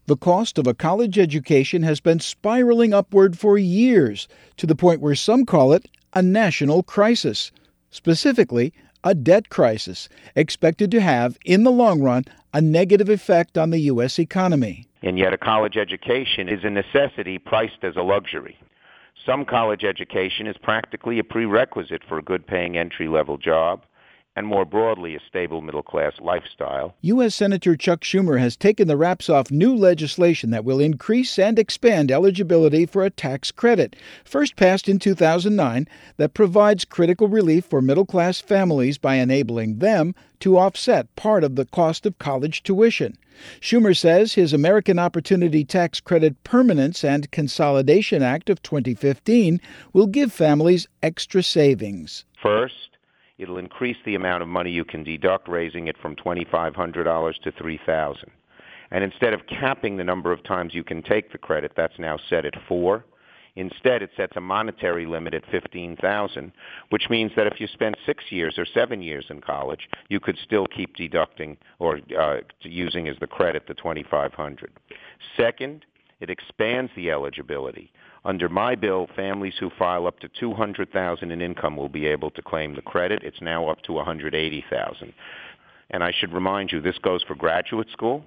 The cost of a college education has been spiraling upward for years, to the point where some call it a national crisis. Specifically, a debt crisis, expected to have, in the long run, a negative effect on the U.S. economy. And yet a college education is a necessity priced as a luxury. Some college education is practically a prerequisite for a good-paying entry-level job, and more broadly, a stable middle-class lifestyle. U.S. Senator Chuck Schumer has taken the wraps off new legislation that will increase and expand eligibility for a tax credit, first passed in 2009, that provides critical relief for middle-class families by enabling them to offset part of the cost of college tuition. Schumer says his American Opportunity Tax Credit Permanence and Consolidation Act of 2015 will give families extra savings. First, it'll increase the amount of money you can deduct, raising it from $2,500 to $3,000. And instead of capping the number of times you can take the credit, that's now set at 4. Instead, it sets a monetary limit at $15,000, which means that if you spend 6 years or 7 years in college, you could still keep deducting or using as the credit the $2,500. Second, it expands the eligibility. Under my bill, families who file up to $200,000 in income will be able to claim the credit. It's now up to $180,000. And I should remind you, this goes for graduate school,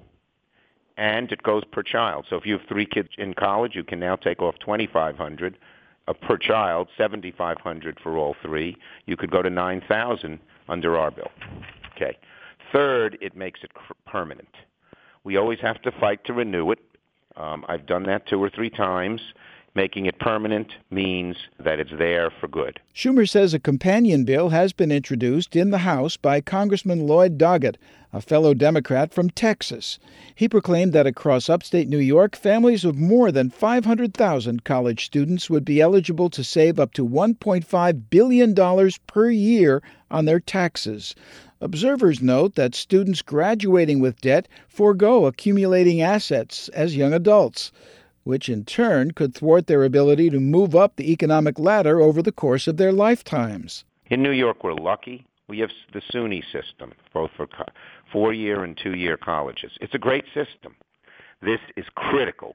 and it goes per child. So if you have 3 kids in college, you can now take off $2,500 per child, $7,500 for all 3. You could go to $9,000 under our bill. Okay. Third, it makes it permanent. We always have to fight to renew it. I've done that 2 or 3 times. Making it permanent means that it's there for good. Schumer says a companion bill has been introduced in the House by Congressman Lloyd Doggett, a fellow Democrat from Texas. He proclaimed that across upstate New York, families of more than 500,000 college students would be eligible to save up to $1.5 billion per year on their taxes. Observers note that students graduating with debt forego accumulating assets as young adults, which in turn could thwart their ability to move up the economic ladder over the course of their lifetimes. In New York, we're lucky. We have the SUNY system, both for 4-year and 2-year colleges. It's a great system. This is critical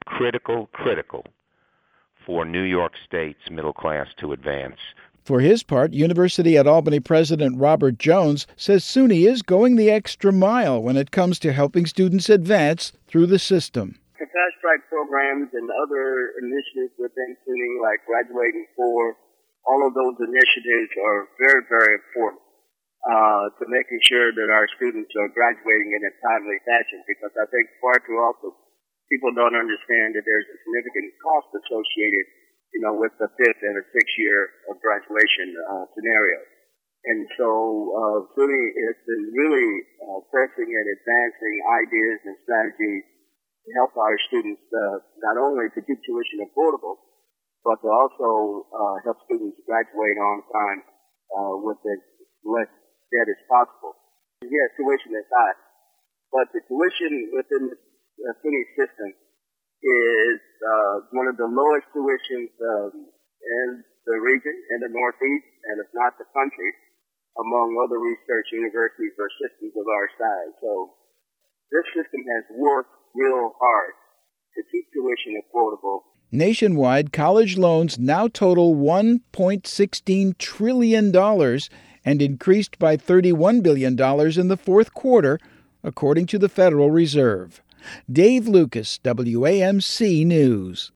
for New York State's middle class to advance. For his part, University at Albany President Robert Jones says SUNY is going the extra mile when it comes to helping students advance through the system. Fast-track programs and other initiatives within SUNY, like Graduating 4, all of those initiatives are very, very important to making sure that our students are graduating in a timely fashion, because I think far too often people don't understand that there's a significant cost associated, with the 5th and the 6th year of graduation scenario. And so SUNY has been really pressing and advancing ideas and strategies to help our students not only to keep tuition affordable, but to also help students graduate on time with as less debt as possible. Yes, tuition is high, but the tuition within the SUNY system is one of the lowest tuitions in the region, in the Northeast, and if not the country, among other research universities or systems of our size. So this system has worked real hard to keep tuition affordable. Nationwide, college loans now total $1.16 trillion and increased by $31 billion in the fourth quarter, according to the Federal Reserve. Dave Lucas, WAMC News.